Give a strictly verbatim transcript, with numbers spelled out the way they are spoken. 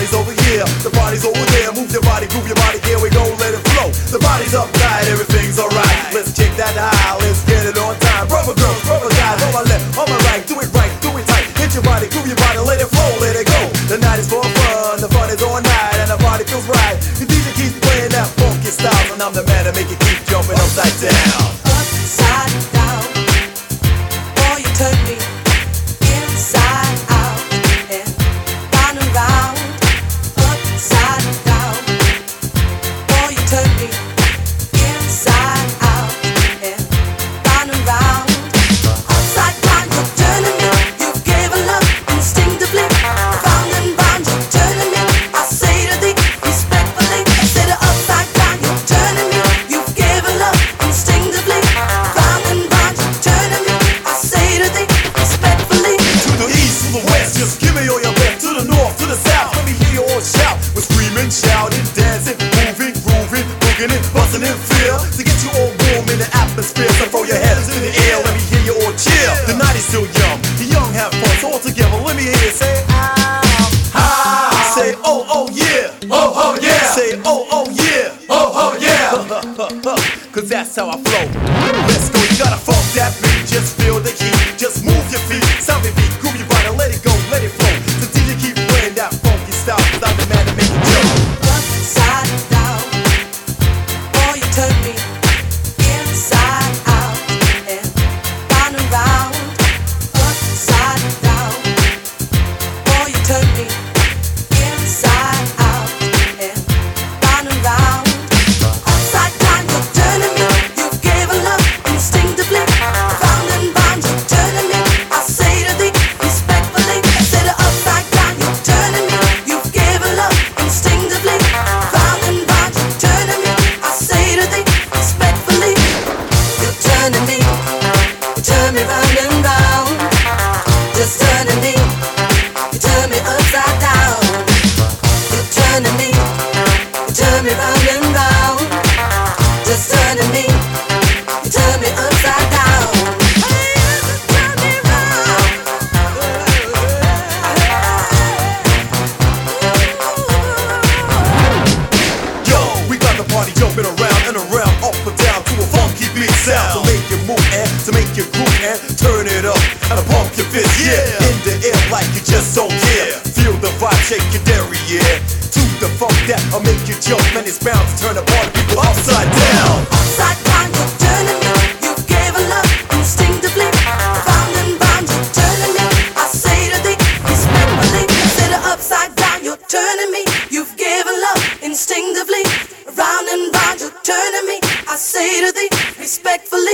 party's over here, the party's over there. Move your body, groove your body, here we go, let it flow. The body's uptight, everything's alright. Let's check that high, let's get it on time. Brother girls, brother guys, on my left, on my right, do it right, do it tight. Hit your body, groove your body, let it flow, let it go. The night is for fun, the fun is all night, and the party feels right. The D J keeps playing that funky style, and I'm the man to make it keep jumping upside down. Upside down, boy you turn me inside out and round and round. Upside down, boy you turn me inside out and round and round. Upside down, you're turning me, you've given love instinctively. Round and round, you're turning me, I say to thee respectfully. I say the upside down, you're turning me, you've given love instinctively. Round and round, you're turning me, I say to thee respectfully. To the east, to the west, just give me all your best. To the north, to the south, let me hear you all shout. We're screaming, shouting, dancing, moving, grooving, booging it, buzzing in fear. To get you all warm in the atmosphere, so throw your hands in the air, let me hear you all cheer. The night is still young, the young have fun, so all together, let me hear you say, ow, ah. Say, oh, oh, yeah, oh, oh, yeah. Say, oh, oh, yeah, oh, oh, yeah. Cause that's how I flow. Let's go, you gotta funk that beat, just feel the heat, just move your feet, sound your beat, groove your body, let it go, let it flow. The D J keep playing that funky style, cause I'm the man to make it jump. Upside down, boy you turn me inside out and round and round. Upside down, boy you turn me inside out and round and round. Upside down, you're turning me, you've given love instinctively. Round and round, you're turning me, I say to thee respectfully. I say the upside down, you're turning me, you've given love instinctively. Round and round, you're turning me, I say to thee respectfully. You're turning me, you turn me round and round. Just turning me, you turn me upside down. You're turning me, you turn me round and round. Just turning me, you turn me upside down. Hey, you turn me round. Yo, we got the party jumping around and around, up and down to a funky beat sound. To make you move and to make you groove and turn it up and to pump your fist, yeah. In the air like you just don't care. Feel the vibe, shake your derriere. To the funk that'll make you jump, and it's bound to turn the party people upside down. Upside down, you're turning me, you've given love instinctively. Round and round, you're turning me, I say to thee respectfully. I say the upside down, you're turning me, you've given love instinctively. Round and round, you're turning me, I say to thee respectfully.